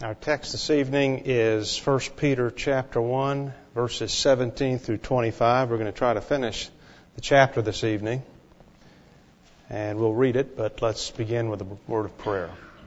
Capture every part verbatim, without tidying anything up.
Our text this evening is First Peter chapter one, verses seventeen through twenty-five. We're going to try to finish the chapter this evening, and we'll read it, but let's begin with a word of prayer.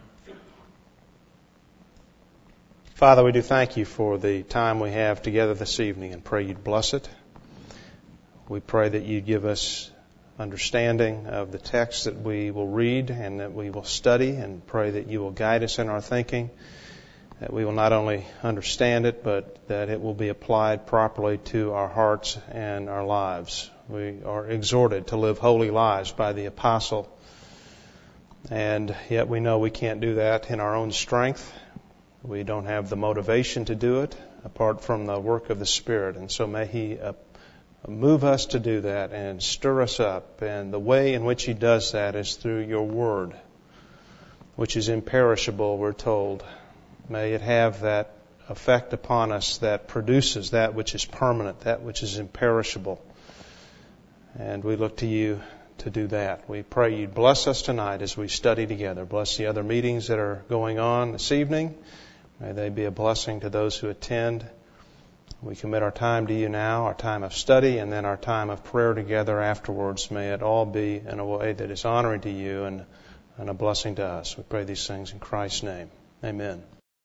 Father, we do thank you for the time we have together this evening and pray you'd bless it. We pray that you'd give us understanding of the text that we will read and that we will study, and pray that you will guide us in our thinking, that we will not only understand it, but that it will be applied properly to our hearts and our lives. We are exhorted to live holy lives by the apostle, and yet we know we can't do that in our own strength. We don't have the motivation to do it apart from the work of the Spirit, and so may He uh, move us to do that and stir us up, and the way in which He does that is through your Word, which is imperishable, we're told. May it have that effect upon us that produces that which is permanent, that which is imperishable. And we look to you to do that. We pray you'd bless us tonight as we study together. Bless the other meetings that are going on this evening. May they be a blessing to those who attend. We commit our time to you now, our time of study, and then our time of prayer together afterwards. May it all be in a way that is honoring to you and, and a blessing to us. We pray these things in Christ's name. Amen.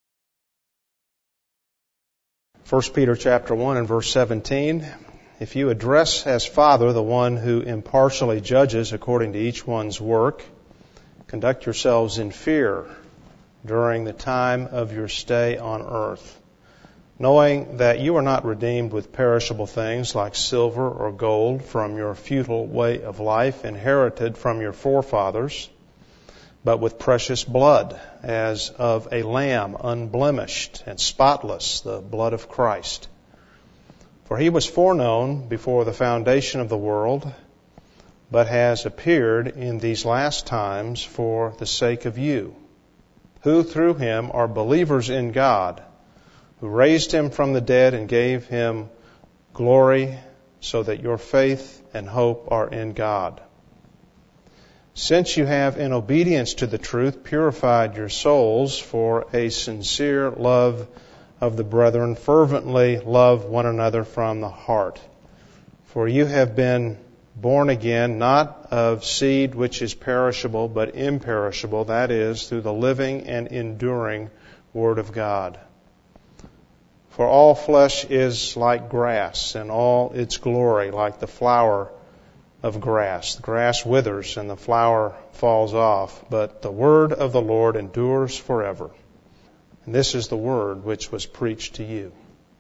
First Peter chapter one and verse seventeen. If you address as Father the one who impartially judges according to each one's work, conduct yourselves in fear during the time of your stay on earth, knowing that you are not redeemed with perishable things like silver or gold from your futile way of life inherited from your forefathers, but with precious blood, as of a lamb unblemished and spotless, the blood of Christ. For He was foreknown before the foundation of the world, but has appeared in these last times for the sake of you, who through Him are believers in God, who raised Him from the dead and gave Him glory, so that your faith and hope are in God. Since you have, in obedience to the truth, purified your souls for a sincere love of the brethren, fervently love one another from the heart. For you have been born again, not of seed which is perishable, but imperishable, that is, through the living and enduring Word of God. For all flesh is like grass, and all its glory like the flower of grass. The grass withers and the flower falls off, but the word of the Lord endures forever. And this is the word which was preached to you.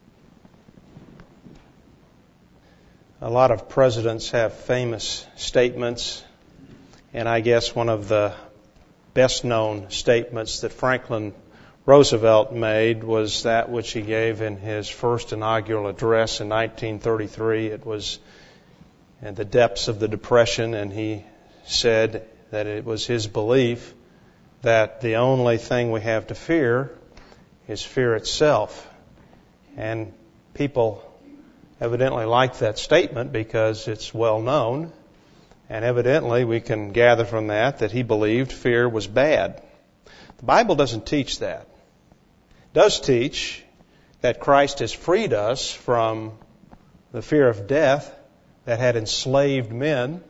A lot of presidents have famous statements, and I guess one of the best known statements that Franklin Roosevelt made was that which he gave in his first inaugural address in nineteen thirty-three. It was in the depths of the Depression, and he said that it was his belief that the only thing we have to fear is fear itself. And people evidently like that statement because it's well known, and evidently we can gather from that that he believed fear was bad. The Bible doesn't teach that. It does teach that Christ has freed us from the fear of death that had enslaved men,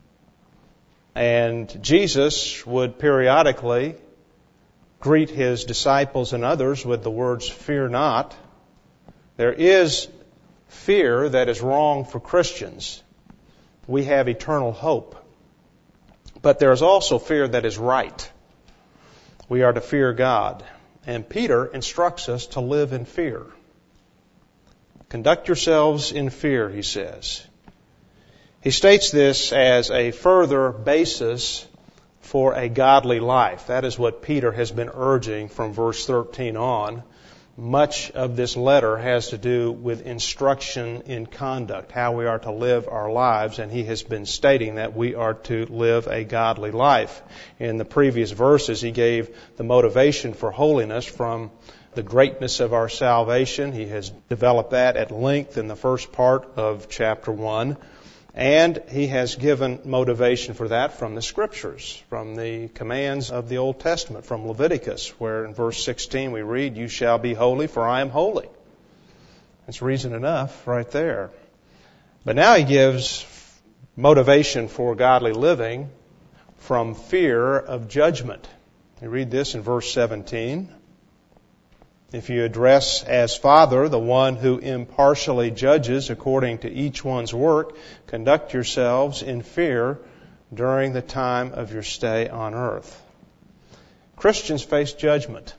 and Jesus would periodically greet His disciples and others with the words, "Fear not." There is fear that is wrong for Christians. We have eternal hope. But there is also fear that is right. We are to fear God. And Peter instructs us to live in fear. Conduct yourselves in fear, he says. He states this as a further basis for a godly life. That is what Peter has been urging from verse thirteen on. Much of this letter has to do with instruction in conduct, how we are to live our lives, and he has been stating that we are to live a godly life. In the previous verses, he gave the motivation for holiness from the greatness of our salvation. He has developed that at length in the first part of chapter one. And he has given motivation for that from the Scriptures, from the commands of the Old Testament, from Leviticus, where in verse sixteen we read, "You shall be holy, for I am holy." That's reason enough right there. But now he gives motivation for godly living from fear of judgment. We read this in verse seventeen. "If you address as Father the one who impartially judges according to each one's work, conduct yourselves in fear during the time of your stay on earth." Christians face judgment.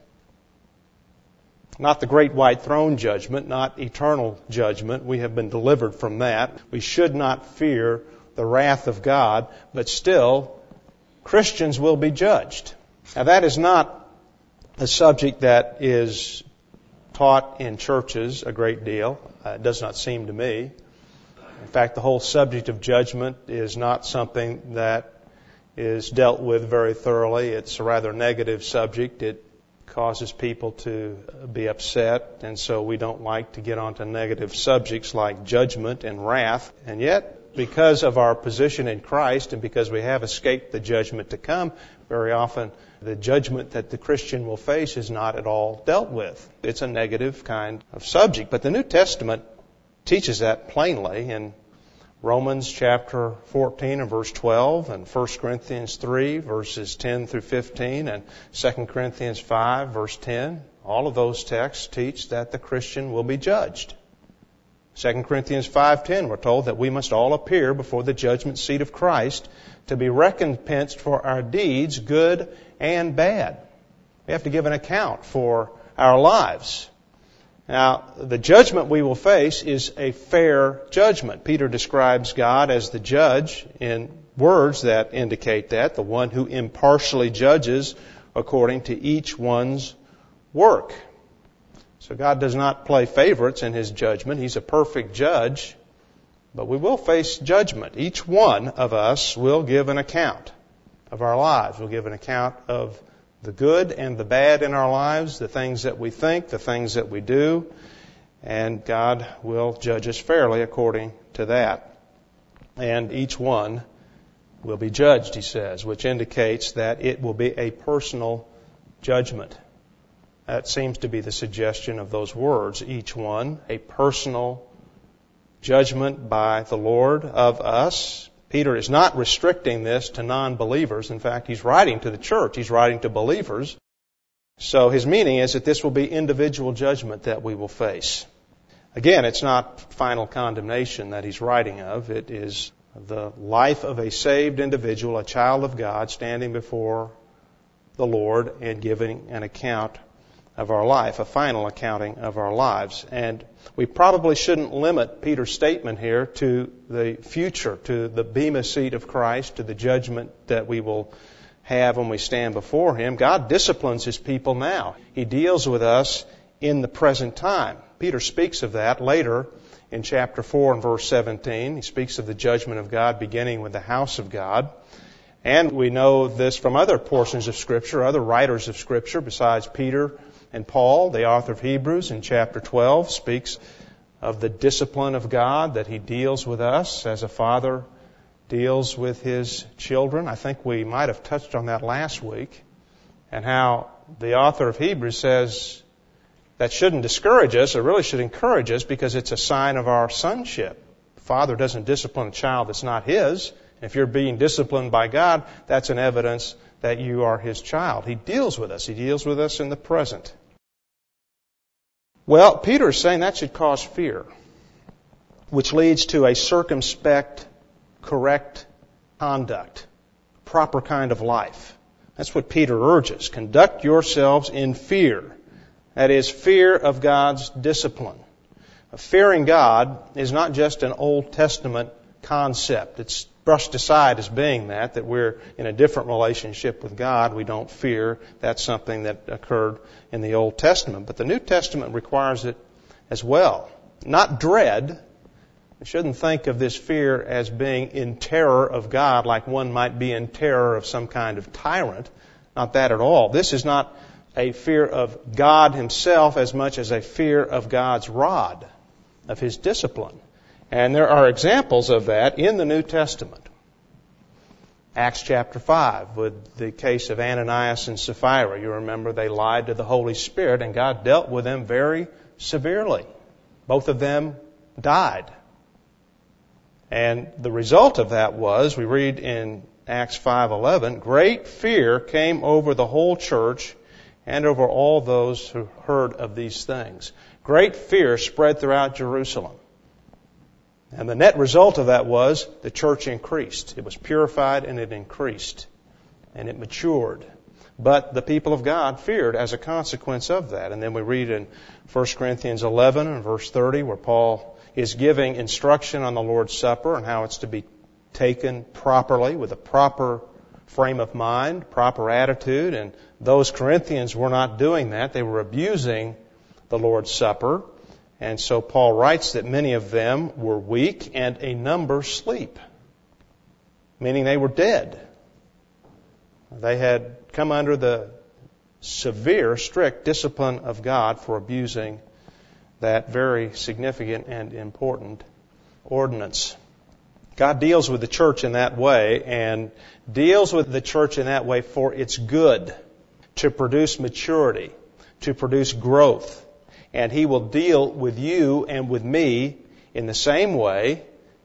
Not the great white throne judgment, not eternal judgment. We have been delivered from that. We should not fear the wrath of God, but still, Christians will be judged. Now that is not a subject that is taught in churches a great deal. Uh, it does not seem to me. In fact, the whole subject of judgment is not something that is dealt with very thoroughly. It's a rather negative subject. It causes people to be upset, and so we don't like to get onto negative subjects like judgment and wrath. And yet, because of our position in Christ and because we have escaped the judgment to come, very often the judgment that the Christian will face is not at all dealt with. It's a negative kind of subject. But the New Testament teaches that plainly in Romans chapter fourteen and verse twelve, and First Corinthians three verses ten through fifteen, and Second Corinthians five verse ten. All of those texts teach that the Christian will be judged. Second Corinthians five ten, we're told that we must all appear before the judgment seat of Christ to be recompensed for our deeds, good and bad. We have to give an account for our lives. Now, the judgment we will face is a fair judgment. Peter describes God as the judge in words that indicate that, the one who impartially judges according to each one's work. So God does not play favorites in His judgment. He's a perfect judge, but we will face judgment. Each one of us will give an account of our lives. We'll give an account of the good and the bad in our lives, the things that we think, the things that we do, and God will judge us fairly according to that. And each one will be judged, he says, which indicates that it will be a personal judgment. That seems to be the suggestion of those words, each one, a personal judgment by the Lord of us. Peter is not restricting this to non-believers. In fact, he's writing to the church. He's writing to believers. So his meaning is that this will be individual judgment that we will face. Again, it's not final condemnation that he's writing of. It is the life of a saved individual, a child of God, standing before the Lord and giving an account of our life, a final accounting of our lives. And we probably shouldn't limit Peter's statement here to the future, to the bema seat of Christ, to the judgment that we will have when we stand before Him. God disciplines His people now. He deals with us in the present time. Peter speaks of that later in chapter four and verse seventeen. He speaks of the judgment of God beginning with the house of God. And we know this from other portions of Scripture, other writers of Scripture besides Peter and Paul. The author of Hebrews in chapter twelve speaks of the discipline of God, that He deals with us as a father deals with his children. I think we might have touched on that last week, and how the author of Hebrews says that shouldn't discourage us, it really should encourage us, because it's a sign of our sonship. The father doesn't discipline a child that's not his. If you're being disciplined by God, that's an evidence that you are His child. He deals with us. He deals with us in the present. Well, Peter is saying that should cause fear, which leads to a circumspect, correct conduct, proper kind of life. That's what Peter urges. Conduct yourselves in fear. That is, fear of God's discipline. Fearing God is not just an Old Testament concept. It's brushed aside as being that, that we're in a different relationship with God. We don't fear. That's something that occurred in the Old Testament. But the New Testament requires it as well. Not dread. We shouldn't think of this fear as being in terror of God, like one might be in terror of some kind of tyrant. Not that at all. This is not a fear of God Himself as much as a fear of God's rod, of His discipline. And there are examples of that in the New Testament. Acts chapter five, with the case of Ananias and Sapphira. You remember they lied to the Holy Spirit, and God dealt with them very severely. Both of them died. And the result of that was, we read in Acts five eleven, great fear came over the whole church and over all those who heard of these things. Great fear spread throughout Jerusalem. And the net result of that was the church increased. It was purified and it increased. And it matured. But the people of God feared as a consequence of that. And then we read in First Corinthians eleven and verse thirty where Paul is giving instruction on the Lord's Supper and how it's to be taken properly with a proper frame of mind, proper attitude. And those Corinthians were not doing that. They were abusing the Lord's Supper. And so Paul writes that many of them were weak and a number sleep, meaning they were dead. They had come under the severe, strict discipline of God for abusing that very significant and important ordinance. God deals with the church in that way, and deals with the church in that way for its good, to produce maturity, to produce growth. And He will deal with you and with me in the same way,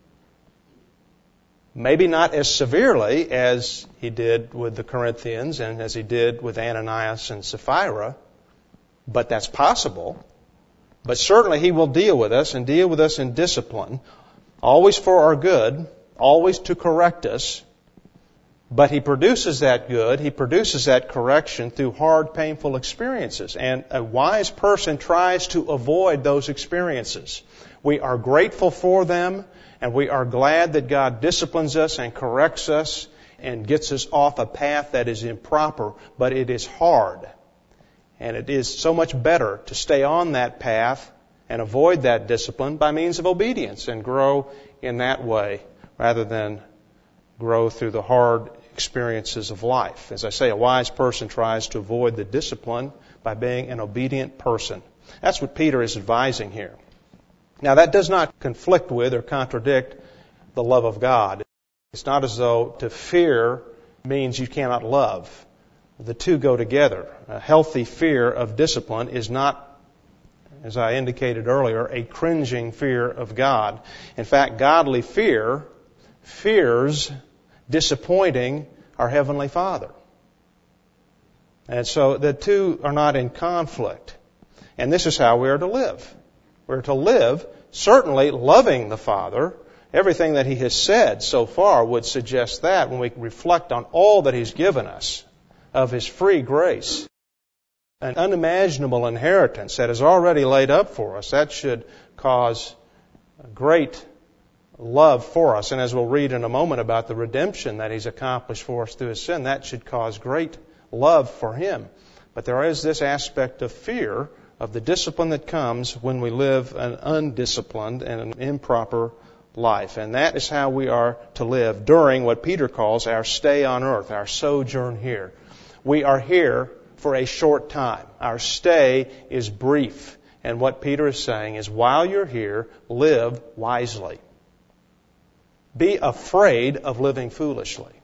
maybe not as severely as He did with the Corinthians and as He did with Ananias and Sapphira, but that's possible. But certainly He will deal with us and deal with us in discipline, always for our good, always to correct us. But He produces that good, He produces that correction through hard, painful experiences. And a wise person tries to avoid those experiences. We are grateful for them, and we are glad that God disciplines us and corrects us and gets us off a path that is improper, but it is hard. And it is so much better to stay on that path and avoid that discipline by means of obedience and grow in that way rather than grow through the hard experiences of life. As I say, a wise person tries to avoid the discipline by being an obedient person. That's what Peter is advising here. Now, that does not conflict with or contradict the love of God. It's not as though to fear means you cannot love. The two go together. A healthy fear of discipline is not, as I indicated earlier, a cringing fear of God. In fact, godly fear fears disappointing our Heavenly Father. And so the two are not in conflict. And this is how we are to live. We're to live certainly loving the Father. Everything that He has said so far would suggest that when we reflect on all that He's given us of His free grace. An unimaginable inheritance that is already laid up for us. That should cause great love for us. And as we'll read in a moment about the redemption that He's accomplished for us through His sin, that should cause great love for Him. But there is this aspect of fear of the discipline that comes when we live an undisciplined and an improper life. And that is how we are to live during what Peter calls our stay on earth, our sojourn here. We are here for a short time. Our stay is brief. And what Peter is saying is, while you're here, live wisely. Be afraid of living foolishly.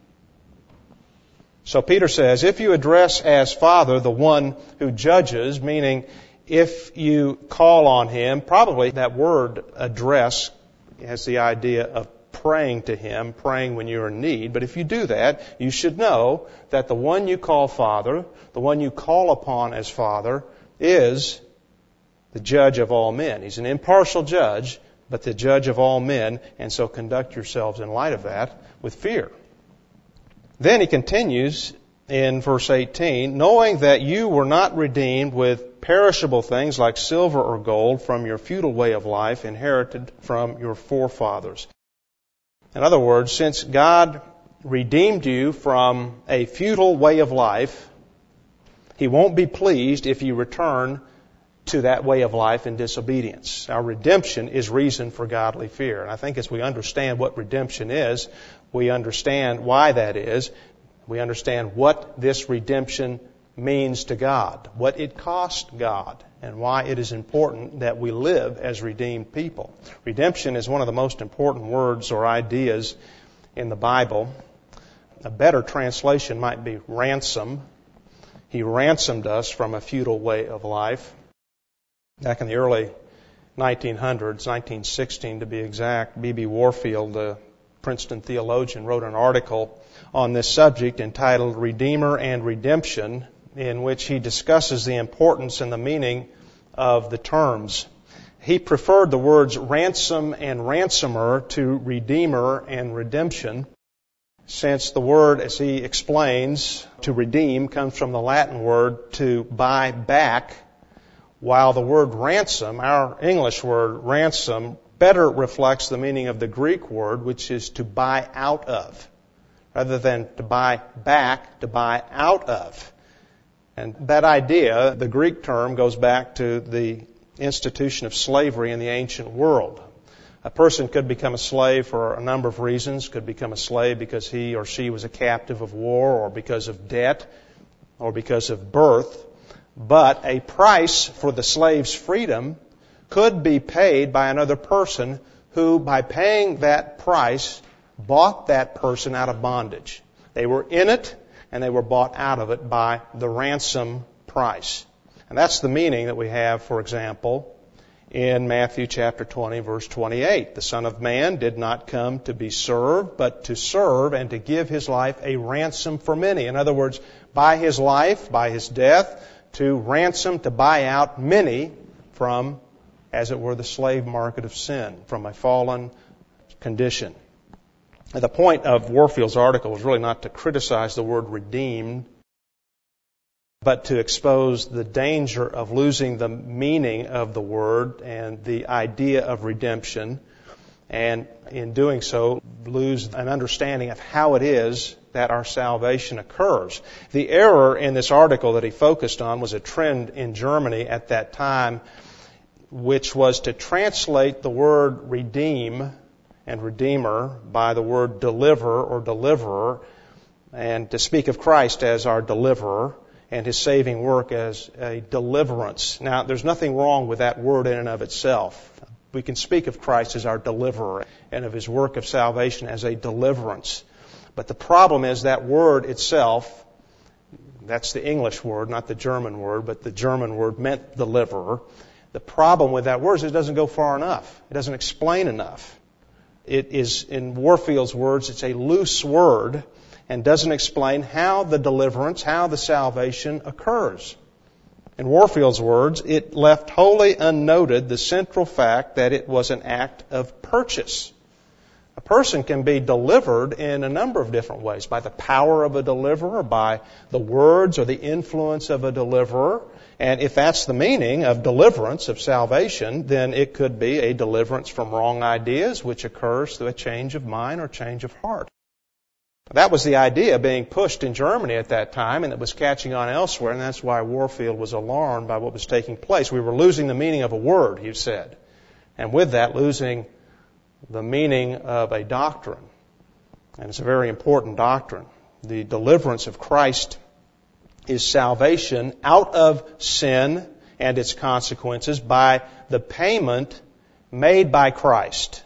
So Peter says, if you address as Father the one who judges, meaning if you call on Him, probably that word address has the idea of praying to Him, praying when you're in need. But if you do that, you should know that the one you call Father, the one you call upon as Father, is the judge of all men. He's an impartial judge, but the judge of all men, and so conduct yourselves in light of that with fear. Then he continues in verse eighteen, knowing that you were not redeemed with perishable things like silver or gold from your futile way of life inherited from your forefathers. In other words, since God redeemed you from a futile way of life, He won't be pleased if you return to that way of life in disobedience. Our redemption is reason for godly fear. And I think as we understand what redemption is, we understand why that is. We understand what this redemption means to God, what it cost God, and why it is important that we live as redeemed people. Redemption is one of the most important words or ideas in the Bible. A better translation might be ransom. He ransomed us from a futile way of life. Back in the early nineteen hundreds, nineteen sixteen to be exact, B B Warfield, the Princeton theologian, wrote an article on this subject entitled Redeemer and Redemption, in which he discusses the importance and the meaning of the terms. He preferred the words ransom and ransomer to redeemer and redemption, since the word, as he explains, to redeem comes from the Latin word to buy back, while the word ransom, our English word ransom, better reflects the meaning of the Greek word, which is to buy out of, rather than to buy back, to buy out of. And that idea, the Greek term, goes back to the institution of slavery in the ancient world. A person could become a slave for a number of reasons. Could become a slave because he or she was a captive of war, or because of debt, or because of birth. But a price for the slave's freedom could be paid by another person who, by paying that price, bought that person out of bondage. They were in it, and they were bought out of it by the ransom price. And that's the meaning that we have, for example, in Matthew chapter twenty, verse twenty-eight. The Son of Man did not come to be served, but to serve and to give His life a ransom for many. In other words, by His life, by His death, to ransom, to buy out many from, as it were, the slave market of sin, from a fallen condition. The point of Warfield's article is really not to criticize the word redeemed, but to expose the danger of losing the meaning of the word and the idea of redemption, and in doing so, lose an understanding of how it is that our salvation occurs. The error in this article that he focused on was a trend in Germany at that time, which was to translate the word redeem and redeemer by the word deliver or deliverer, and to speak of Christ as our deliverer and His saving work as a deliverance. Now, there's nothing wrong with that word in and of itself. We can speak of Christ as our deliverer and of His work of salvation as a deliverance. But the problem is that word itself, that's the English word, not the German word, but the German word meant deliverer. The problem with that word is it doesn't go far enough. It doesn't explain enough. It is, in Warfield's words, it's a loose word and doesn't explain how the deliverance, how the salvation occurs. In Warfield's words, it left wholly unnoted the central fact that it was an act of purchase. A person can be delivered in a number of different ways, by the power of a deliverer, by the words or the influence of a deliverer. And if that's the meaning of deliverance, of salvation, then it could be a deliverance from wrong ideas, which occurs through a change of mind or change of heart. That was the idea being pushed in Germany at that time, and it was catching on elsewhere, and that's why Warfield was alarmed by what was taking place. We were losing the meaning of a word, he said, and with that losing the meaning of a doctrine. And it's a very important doctrine. The deliverance of Christ is salvation out of sin and its consequences by the payment made by Christ.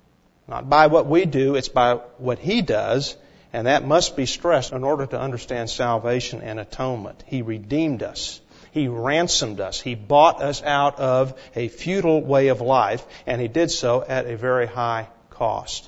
Not by what we do, it's by what He does. And that must be stressed in order to understand salvation and atonement. He redeemed us. He ransomed us. He bought us out of a futile way of life, and He did so at a very high cost.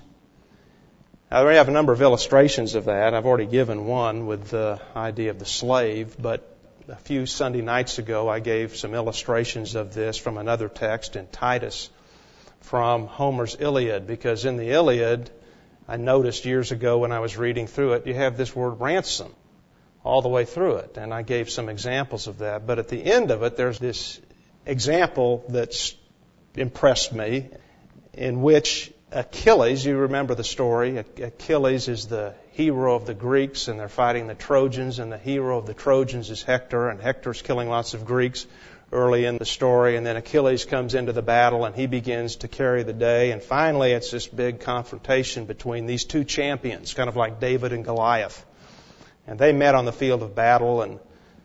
Now, we have a number of illustrations of that. I've already given one with the idea of the slave, but a few Sunday nights ago I gave some illustrations of this from another text in Titus from Homer's Iliad, because in the Iliad, I noticed years ago when I was reading through it, you have this word ransom all the way through it. And I gave some examples of that. But at the end of it, there's this example that's impressed me in which Achilles, you remember the story, Achilles is the hero of the Greeks and they're fighting the Trojans, and the hero of the Trojans is Hector, and Hector's killing lots of Greeks early in the story, and then Achilles comes into the battle and he begins to carry the day, and finally it's this big confrontation between these two champions, kind of like David and Goliath. And they met on the field of battle, and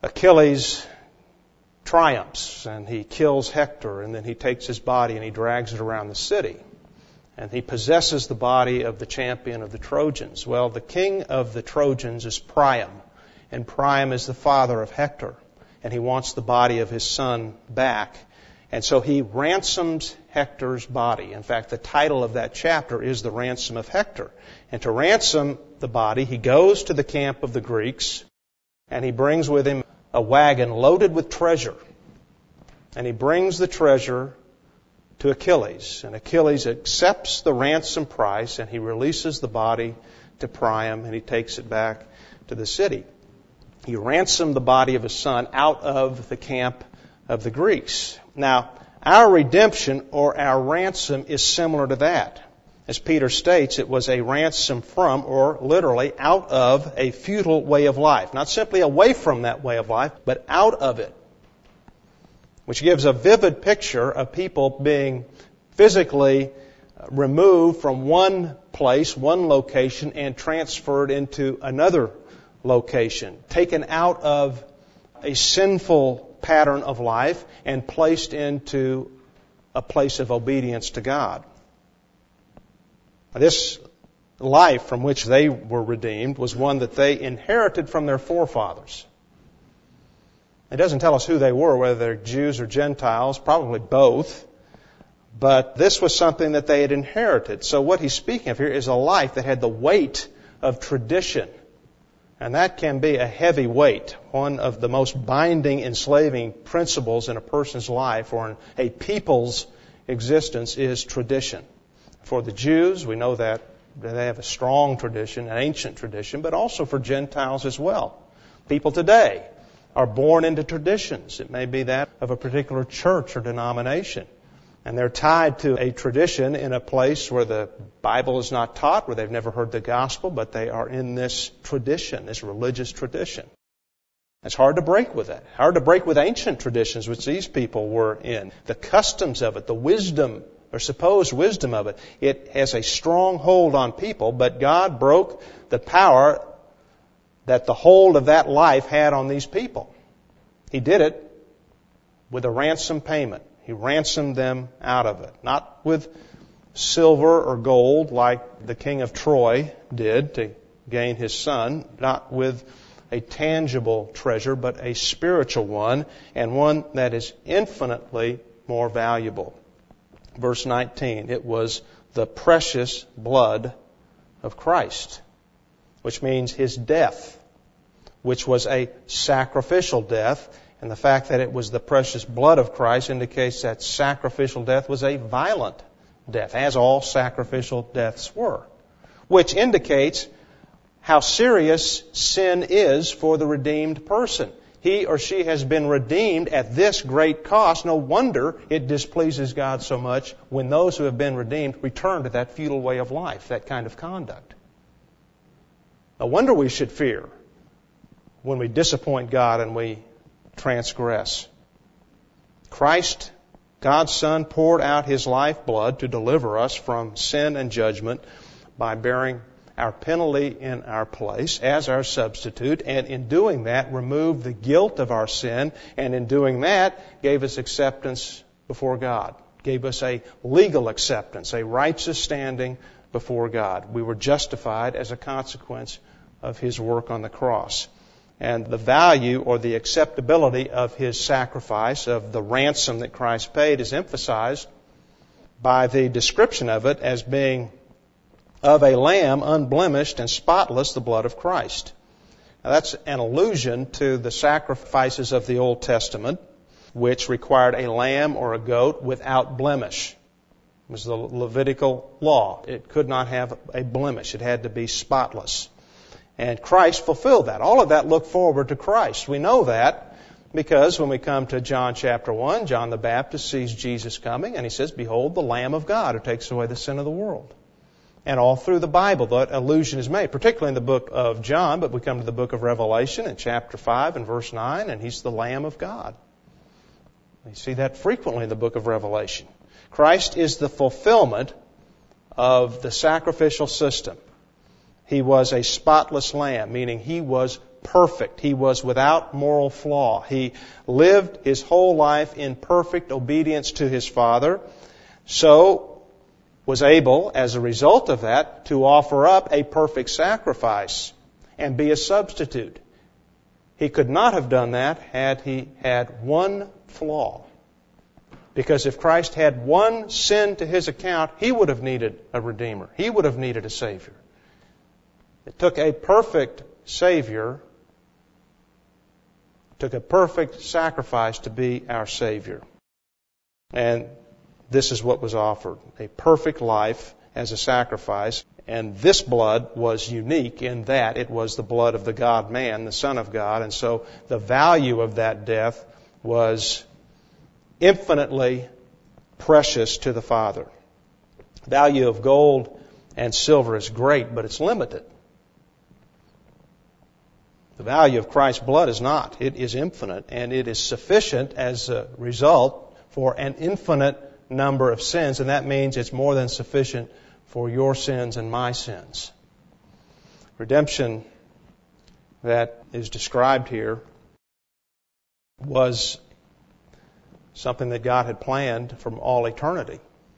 Achilles triumphs, and he kills Hector, and then he takes his body and he drags it around the city. And he possesses the body of the champion of the Trojans. Well, the king of the Trojans is Priam, and Priam is the father of Hector, and he wants the body of his son back. And so he ransoms Hector's body. In fact, the title of that chapter is The Ransom of Hector. And to ransom the body, he goes to the camp of the Greeks, and he brings with him a wagon loaded with treasure. And he brings the treasure to Achilles. And Achilles accepts the ransom price, and he releases the body to Priam, and he takes it back to the city. He ransomed the body of his son out of the camp of the Greeks. Now, our redemption or our ransom is similar to that. As Peter states, it was a ransom from, or literally out of, a futile way of life. Not simply away from that way of life, but out of it. Which gives a vivid picture of people being physically removed from one place, one location, and transferred into another location. Taken out of a sinful pattern of life and placed into a place of obedience to God. This life from which they were redeemed was one that they inherited from their forefathers. It doesn't tell us who they were, whether they're Jews or Gentiles, probably both. But this was something that they had inherited. So what he's speaking of here is a life that had the weight of tradition. And that can be a heavy weight. One of the most binding, enslaving principles in a person's life or in a people's existence is tradition. For the Jews, we know that they have a strong tradition, an ancient tradition, but also for Gentiles as well. People today are born into traditions. It may be that of a particular church or denomination. And they're tied to a tradition in a place where the Bible is not taught, where they've never heard the gospel, but they are in this tradition, this religious tradition. It's hard to break with that. Hard to break with ancient traditions, which these people were in. The customs of it, the wisdom, or supposed wisdom of it, it has a strong hold on people, but God broke the power that the hold of that life had on these people. He did it with a ransom payment. He ransomed them out of it. Not with silver or gold like the king of Troy did to gain his son. Not with a tangible treasure, but a spiritual one, and one that is infinitely more valuable. Verse nineteen, it was the precious blood of Christ, which means His death, which was a sacrificial death. And the fact that it was the precious blood of Christ indicates that sacrificial death was a violent death, as all sacrificial deaths were, which indicates how serious sin is for the redeemed person. He or she has been redeemed at this great cost. No wonder it displeases God so much when those who have been redeemed return to that futile way of life, that kind of conduct. No wonder we should fear when we disappoint God and we transgress. Christ, God's Son, poured out His lifeblood to deliver us from sin and judgment by bearing our penalty in our place as our substitute, and in doing that removed the guilt of our sin, and in doing that gave us acceptance before God, gave us a legal acceptance, a righteous standing before God. We were justified as a consequence of His work on the cross. And the value or the acceptability of His sacrifice, of the ransom that Christ paid, is emphasized by the description of it as being of a lamb unblemished and spotless, the blood of Christ. Now that's an allusion to the sacrifices of the Old Testament, which required a lamb or a goat without blemish. It was the Levitical law. It could not have a blemish. It had to be spotless. And Christ fulfilled that. All of that looked forward to Christ. We know that because when we come to John chapter one, John the Baptist sees Jesus coming and he says, "Behold, the Lamb of God who takes away the sin of the world." And all through the Bible, that allusion is made, particularly in the book of John, but we come to the book of Revelation in chapter five and verse nine, and He's the Lamb of God. We see that frequently in the book of Revelation. Christ is the fulfillment of the sacrificial system. He was a spotless lamb, meaning He was perfect. He was without moral flaw. He lived his whole life in perfect obedience to his Father, so was able, as a result of that, to offer up a perfect sacrifice and be a substitute. He could not have done that had he had one flaw. Because if Christ had one sin to his account, he would have needed a Redeemer. He would have needed a Savior. It took a perfect Savior, took a perfect sacrifice to be our Savior. And this is what was offered, a perfect life as a sacrifice. And this blood was unique in that it was the blood of the God-man, the Son of God. And so the value of that death was infinitely precious to the Father. The value of gold and silver is great, but it's limited. The value of Christ's blood is not. It is infinite, and it is sufficient as a result for an infinite number of sins, and that means it's more than sufficient for your sins and my sins. Redemption that is described here was something that God had planned from all eternity.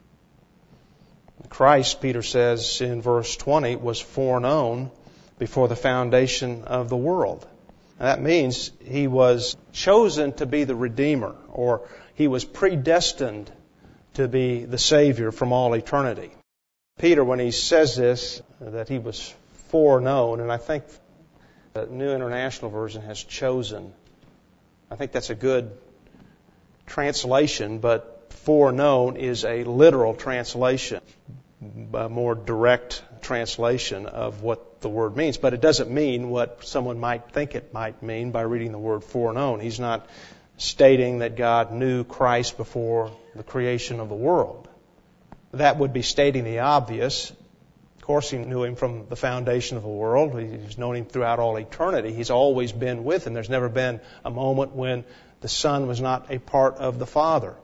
Christ, Peter says in verse twenty, was foreknown before the foundation of the world. And that means he was chosen to be the Redeemer, or he was predestined to be the Savior from all eternity. Peter, when he says this, that he was foreknown, and I think the New International Version has chosen. I think that's a good translation, but foreknown is a literal translation, a more direct translation of what the word means. But it doesn't mean what someone might think it might mean by reading the word foreknown. He's not stating that God knew Christ before the creation of the world. That would be stating the obvious. Of course, he knew him from the foundation of the world. He's known him throughout all eternity. He's always been with him. There's never been a moment when the Son was not a part of the Father.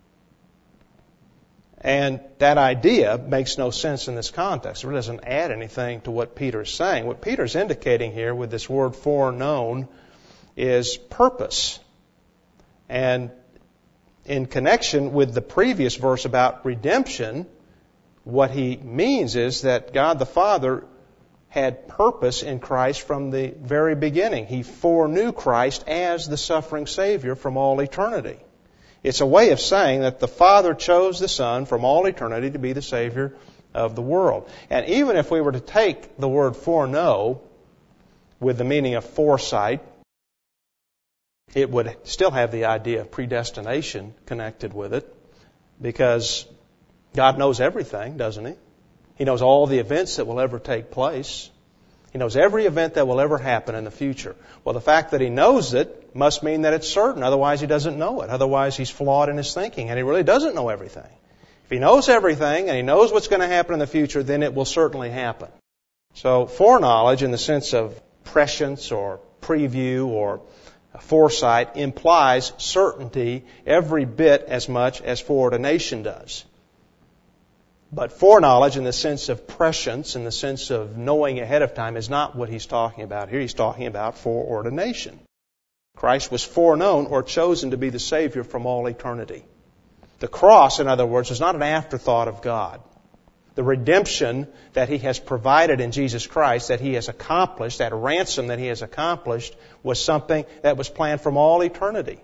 And that idea makes no sense in this context. It doesn't add anything to what Peter is saying. What Peter is indicating here with this word foreknown is purpose. And in connection with the previous verse about redemption, what he means is that God the Father had purpose in Christ from the very beginning. He foreknew Christ as the suffering Savior from all eternity. It's a way of saying that the Father chose the Son from all eternity to be the Savior of the world. And even if we were to take the word foreknow with the meaning of foresight, it would still have the idea of predestination connected with it, because God knows everything, doesn't He? He knows all the events that will ever take place. He knows every event that will ever happen in the future. Well, the fact that He knows it must mean that it's certain. Otherwise, He doesn't know it. Otherwise, He's flawed in His thinking, and He really doesn't know everything. If He knows everything and He knows what's going to happen in the future, then it will certainly happen. So, foreknowledge in the sense of prescience or preview or foresight implies certainty every bit as much as foreordination does. But foreknowledge in the sense of prescience, in the sense of knowing ahead of time, is not what he's talking about here. He's talking about foreordination. Christ was foreknown or chosen to be the Savior from all eternity. The cross, in other words, is not an afterthought of God. The redemption that He has provided in Jesus Christ, that He has accomplished, that ransom that He has accomplished, was something that was planned from all eternity.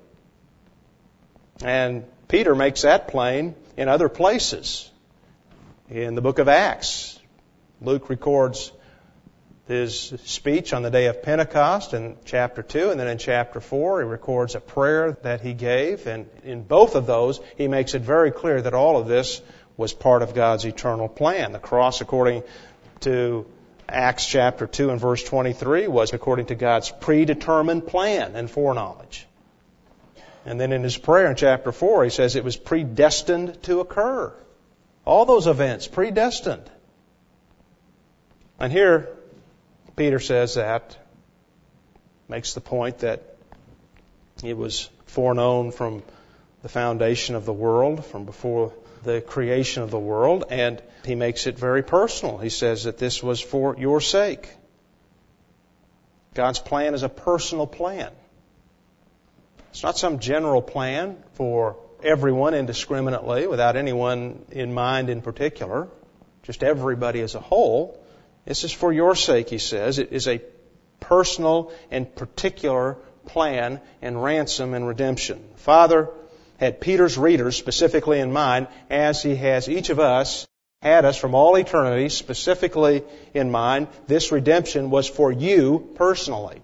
And Peter makes that plain in other places. In the book of Acts, Luke records his speech on the day of Pentecost in chapter two, and then in chapter four he records a prayer that he gave, and in both of those he makes it very clear that all of this was part of God's eternal plan. The cross, according to Acts chapter two and verse twenty-three, was according to God's predetermined plan and foreknowledge. And then in his prayer in chapter four he says it was predestined to occur. All those events, predestined. And here Peter says that, makes the point that it was foreknown from the foundation of the world, from before the creation of the world, and he makes it very personal. He says that this was for your sake. God's plan is a personal plan. It's not some general plan for everyone indiscriminately, without anyone in mind in particular, just everybody as a whole. This is for your sake, he says. It is a personal and particular plan in ransom and redemption. Father had Peter's readers specifically in mind, as he has each of us had us from all eternity specifically in mind. This redemption was for you personally.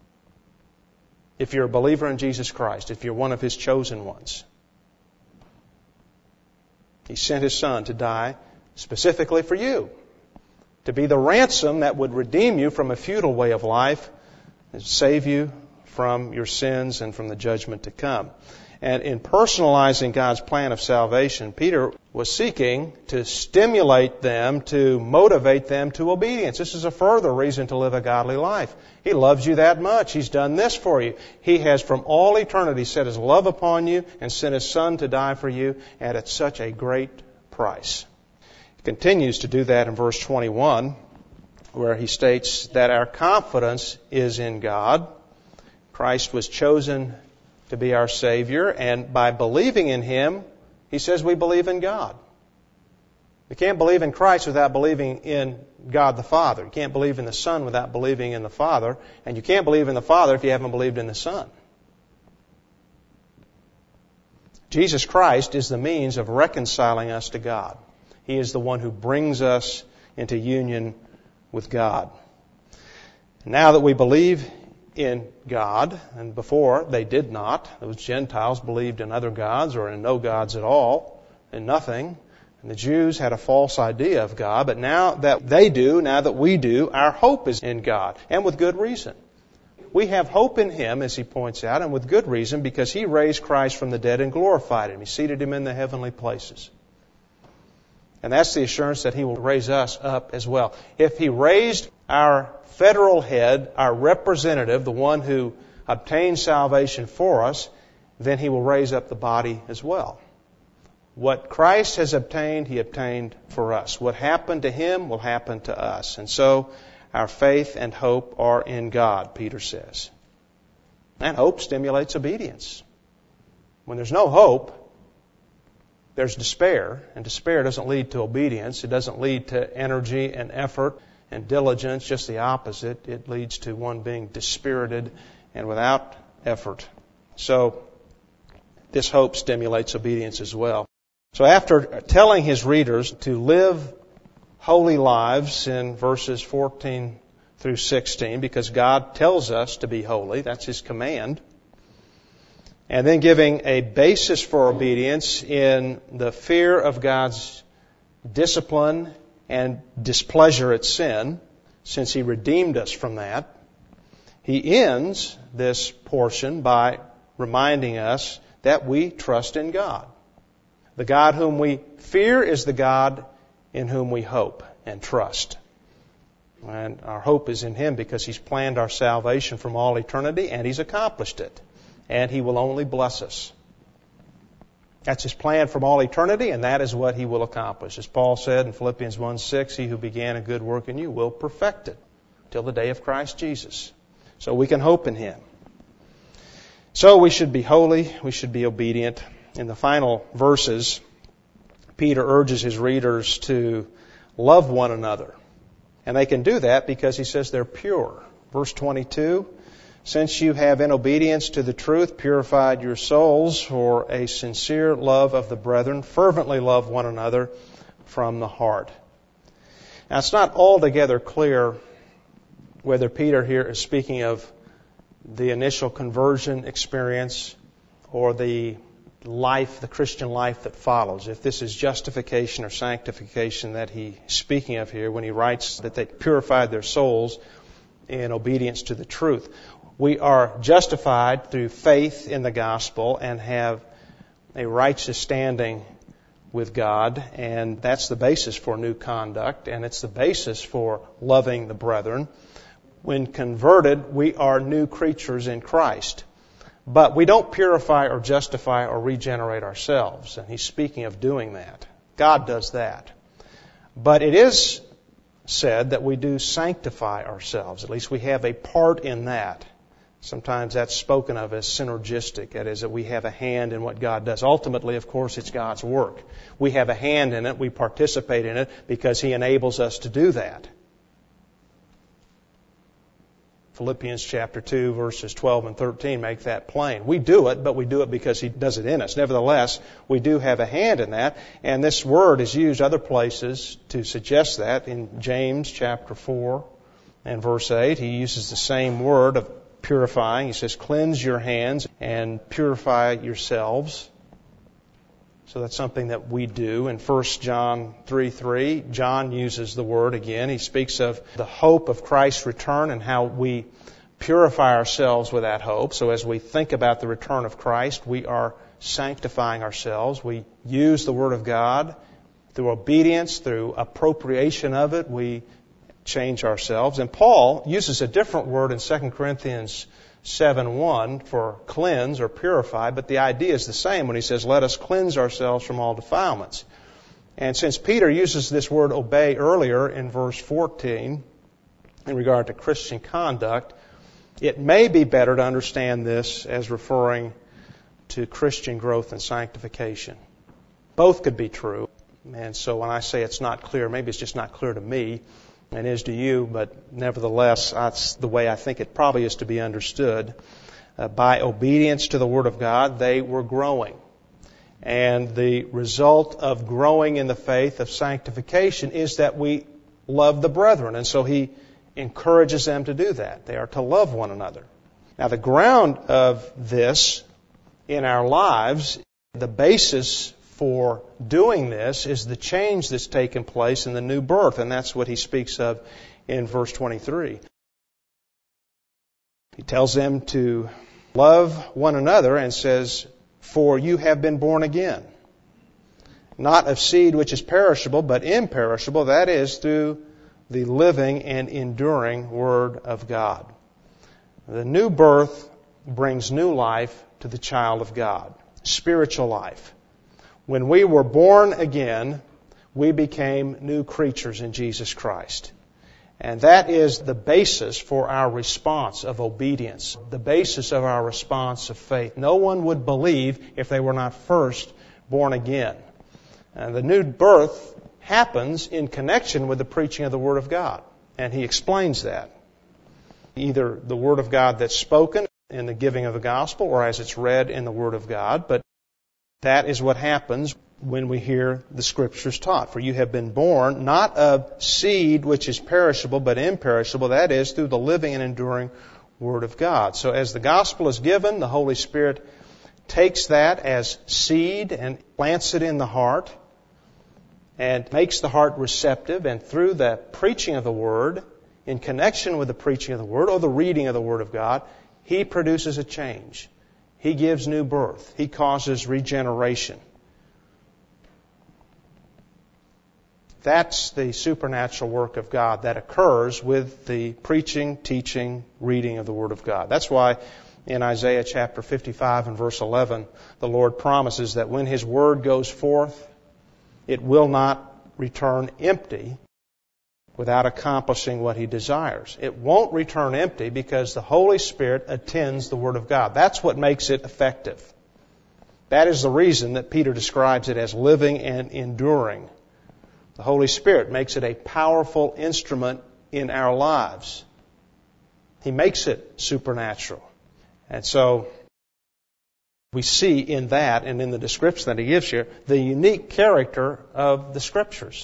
If you're a believer in Jesus Christ, if you're one of His chosen ones. He sent His Son to die specifically for you, to be the ransom that would redeem you from a futile way of life and save you from your sins and from the judgment to come. And in personalizing God's plan of salvation, Peter was seeking to stimulate them, to motivate them to obedience. This is a further reason to live a godly life. He loves you that much. He's done this for you. He has from all eternity set His love upon you and sent His Son to die for you, and at such a great price. He continues to do that in verse twenty-one, where he states that our confidence is in God. Christ was chosen to be our Savior, and by believing in Him, he says we believe in God. You can't believe in Christ without believing in God the Father. You can't believe in the Son without believing in the Father, and you can't believe in the Father if you haven't believed in the Son. Jesus Christ is the means of reconciling us to God. He is the one who brings us into union with God. Now that we believe in God, and before they did not. Those Gentiles believed in other gods or in no gods at all, in nothing. And the Jews had a false idea of God. But now that they do, now that we do, our hope is in God, and with good reason. We have hope in Him, as he points out, and with good reason, because He raised Christ from the dead and glorified Him. He seated Him in the heavenly places. And that's the assurance that He will raise us up as well. If He raised our federal head, our representative, the one who obtained salvation for us, then He will raise up the body as well. What Christ has obtained, He obtained for us. What happened to Him will happen to us. And so our faith and hope are in God, Peter says. And hope stimulates obedience. When there's no hope, there's despair, and despair doesn't lead to obedience. It doesn't lead to energy and effort and diligence, just the opposite. It leads to one being dispirited and without effort. So this hope stimulates obedience as well. So after telling his readers to live holy lives in verses fourteen through sixteen, because God tells us to be holy, that's His command, and then giving a basis for obedience in the fear of God's discipline and displeasure at sin, since He redeemed us from that, He ends this portion by reminding us that we trust in God. The God whom we fear is the God in whom we hope and trust. And our hope is in Him because He's planned our salvation from all eternity, and He's accomplished it. And He will only bless us. That's His plan from all eternity, and that is what He will accomplish. As Paul said in Philippians one six, He who began a good work in you will perfect it till the day of Christ Jesus. So we can hope in Him. So we should be holy, we should be obedient. In the final verses, Peter urges his readers to love one another. And they can do that because he says they're pure. Verse twenty-two, since you have in obedience to the truth purified your souls for a sincere love of the brethren, fervently love one another from the heart. Now it's not altogether clear whether Peter here is speaking of the initial conversion experience or the life, the Christian life that follows. If this is justification or sanctification that he's speaking of here when he writes that they purified their souls in obedience to the truth. We are justified through faith in the gospel and have a righteous standing with God, and that's the basis for new conduct, and it's the basis for loving the brethren. When converted, we are new creatures in Christ. But we don't purify or justify or regenerate ourselves. And he's speaking of doing that. God does that. But it is said that we do sanctify ourselves. At least we have a part in that. Sometimes that's spoken of as synergistic. That is, that we have a hand in what God does. Ultimately, of course, it's God's work. We have a hand in it. We participate in it because He enables us to do that. Philippians chapter two, verses twelve and thirteen make that plain. We do it, but we do it because He does it in us. Nevertheless, we do have a hand in that. And this word is used other places to suggest that. In James chapter four and verse eight, he uses the same word of purifying. He says, cleanse your hands and purify yourselves. So that's something that we do. In First John three three, John uses the word again. He speaks of the hope of Christ's return and how we purify ourselves with that hope. So as we think about the return of Christ, we are sanctifying ourselves. We use the Word of God through obedience, through appropriation of it. We change ourselves. And Paul uses a different word in Second Corinthians seven one for cleanse or purify, but the idea is the same when he says, let us cleanse ourselves from all defilements. And since Peter uses this word obey earlier in verse fourteen in regard to Christian conduct, it may be better to understand this as referring to Christian growth and sanctification. Both could be true. And so when I say it's not clear, maybe it's just not clear to me and is to you, but nevertheless, that's the way I think it probably is to be understood. Uh, by obedience to the Word of God, they were growing. And the result of growing in the faith of sanctification is that we love the brethren. And so he encourages them to do that. They are to love one another. Now, the ground of this in our lives, the basis for doing this is the change that's taken place in the new birth, and that's what he speaks of in verse twenty-three. He tells them to love one another and says, for you have been born again, not of seed which is perishable, but imperishable, that is, through the living and enduring Word of God. The new birth brings new life to the child of God, spiritual life. When we were born again, we became new creatures in Jesus Christ. And that is the basis for our response of obedience, the basis of our response of faith. No one would believe if they were not first born again. And the new birth happens in connection with the preaching of the Word of God. And he explains that. Either the Word of God that's spoken in the giving of the gospel or as it's read in the Word of God. But that is what happens when we hear the Scriptures taught. For you have been born not of seed which is perishable, but imperishable, that is, through the living and enduring Word of God. So as the gospel is given, the Holy Spirit takes that as seed and plants it in the heart and makes the heart receptive. And through the preaching of the Word, in connection with the preaching of the Word or the reading of the Word of God, He produces a change. He gives new birth. He causes regeneration. That's the supernatural work of God that occurs with the preaching, teaching, reading of the Word of God. That's why in Isaiah chapter fifty-five and verse eleven, the Lord promises that when His Word goes forth, it will not return empty without accomplishing what He desires. It won't return empty because the Holy Spirit attends the Word of God. That's what makes it effective. That is the reason that Peter describes it as living and enduring. The Holy Spirit makes it a powerful instrument in our lives. He makes it supernatural. And so we see in that and in the description that he gives here the unique character of the Scriptures.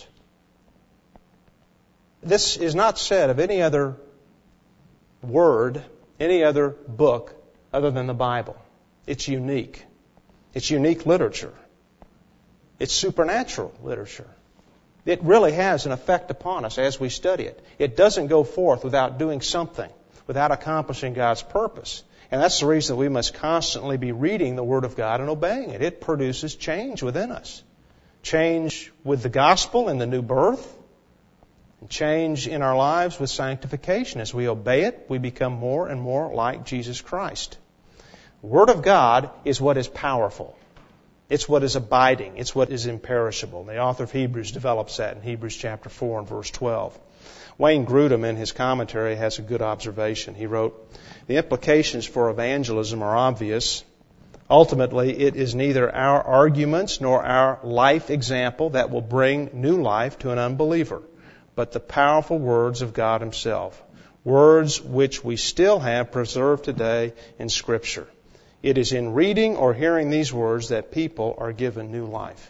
This is not said of any other word, any other book other than the Bible. It's unique. It's unique literature. It's supernatural literature. It really has an effect upon us as we study it. It doesn't go forth without doing something, without accomplishing God's purpose. And that's the reason that we must constantly be reading the Word of God and obeying it. It produces change within us. Change with the gospel and the new birth. And change in our lives with sanctification. As we obey it, we become more and more like Jesus Christ. The Word of God is what is powerful. It's what is abiding. It's what is imperishable. The author of Hebrews develops that in Hebrews chapter four and verse twelve. Wayne Grudem, in his commentary, has a good observation. He wrote, "The implications for evangelism are obvious. Ultimately, it is neither our arguments nor our life example that will bring new life to an unbeliever, but the powerful words of God Himself, words which we still have preserved today in Scripture. It is in reading or hearing these words that people are given new life."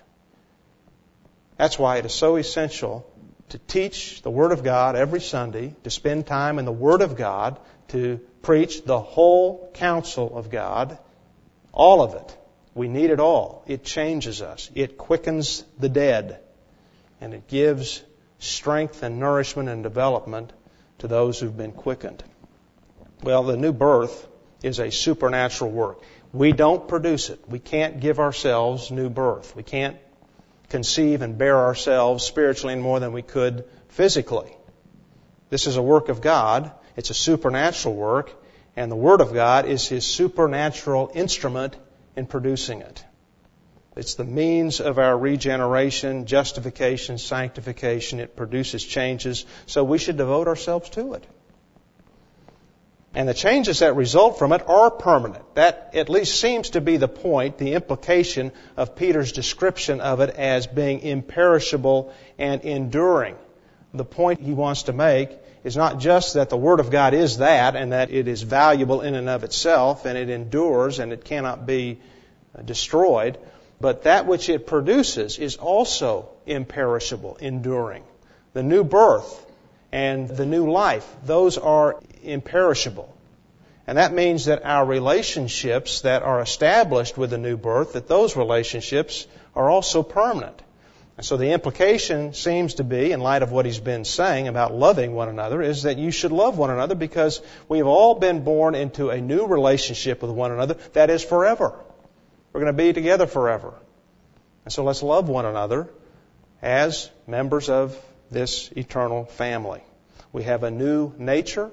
That's why it is so essential to teach the Word of God every Sunday, to spend time in the Word of God, to preach the whole counsel of God, all of it. We need it all. It changes us. It quickens the dead. And it gives strength and nourishment and development to those who've been quickened. Well, the new birth is a supernatural work. We don't produce it. We can't give ourselves new birth. We can't conceive and bear ourselves spiritually any more than we could physically. This is a work of God. It's a supernatural work. And the Word of God is His supernatural instrument in producing it. It's the means of our regeneration, justification, sanctification. It produces changes, so we should devote ourselves to it. And the changes that result from it are permanent. That at least seems to be the point, the implication of Peter's description of it as being imperishable and enduring. The point he wants to make is not just that the Word of God is that and that it is valuable in and of itself and it endures and it cannot be destroyed, but that which it produces is also imperishable, enduring. The new birth and the new life, those are imperishable. And that means that our relationships that are established with the new birth, that those relationships are also permanent. And so the implication seems to be, in light of what he's been saying about loving one another, is that you should love one another because we've all been born into a new relationship with one another that is forever. We're going to be together forever. And so let's love one another as members of this eternal family. We have a new nature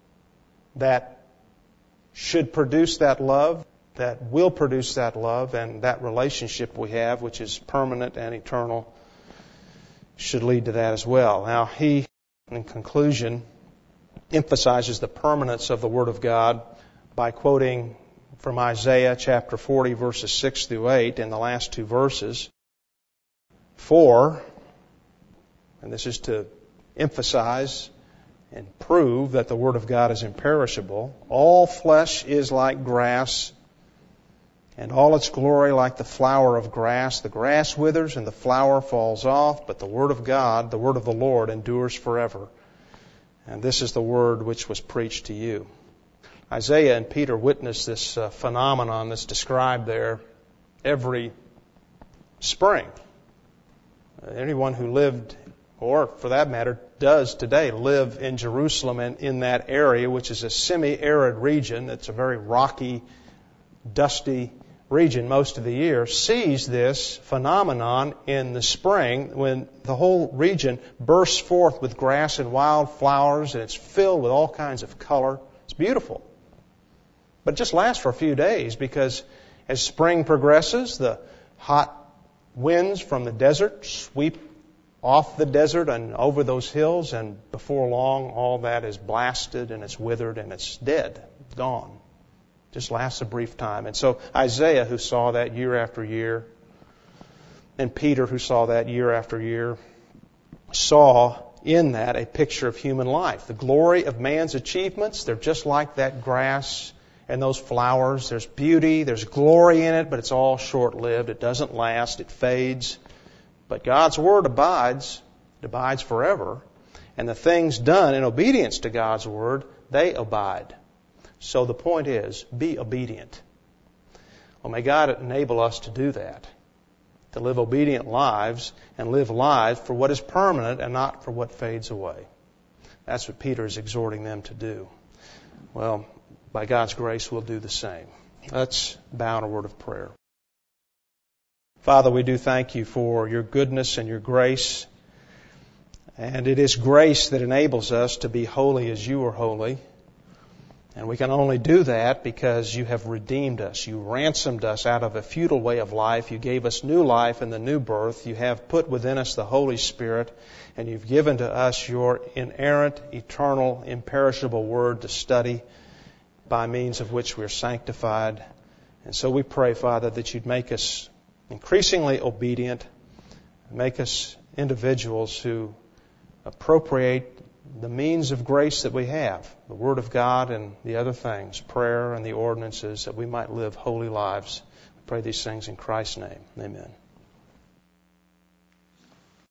that should produce that love, that will produce that love, and that relationship we have, which is permanent and eternal, should lead to that as well. Now, he, in conclusion, emphasizes the permanence of the Word of God by quoting from Isaiah chapter forty, verses six through eight, in the last two verses. For, and this is to emphasize and prove that the Word of God is imperishable, all flesh is like grass, and all its glory like the flower of grass. The grass withers and the flower falls off, but the Word of God, the Word of the Lord, endures forever. And this is the Word which was preached to you. Isaiah and Peter witnessed this uh, phenomenon that's described there every spring. Uh, anyone who lived, or for that matter, does today live in Jerusalem and in that area, which is a semi-arid region. It's a very rocky, dusty region most of the year, sees this phenomenon in the spring when the whole region bursts forth with grass and wild flowers, and it's filled with all kinds of color. It's beautiful. But it just lasts for a few days because as spring progresses, the hot winds from the desert sweep off the desert and over those hills, and before long all that is blasted and it's withered and it's dead, gone. Just lasts a brief time. And so Isaiah, who saw that year after year, and Peter, who saw that year after year, saw in that a picture of human life. The glory of man's achievements, they're just like that grass and those flowers. There's beauty, there's glory in it, but it's all short-lived. It doesn't last, it fades. But God's Word abides, it abides forever. And the things done in obedience to God's Word, they abide. So the point is, be obedient. Well, may God enable us to do that, to live obedient lives and live lives for what is permanent and not for what fades away. That's what Peter is exhorting them to do. Well, by God's grace, we'll do the same. Let's bow in a word of prayer. Father, we do thank you for your goodness and your grace. And it is grace that enables us to be holy as you are holy. And we can only do that because you have redeemed us. You ransomed us out of a futile way of life. You gave us new life in the new birth. You have put within us the Holy Spirit. And you've given to us your inerrant, eternal, imperishable Word to study, by means of which we're sanctified. And so we pray, Father, that you'd make us increasingly obedient, make us individuals who appropriate the means of grace that we have, the Word of God and the other things, prayer and the ordinances, that we might live holy lives. We pray these things in Christ's name. Amen.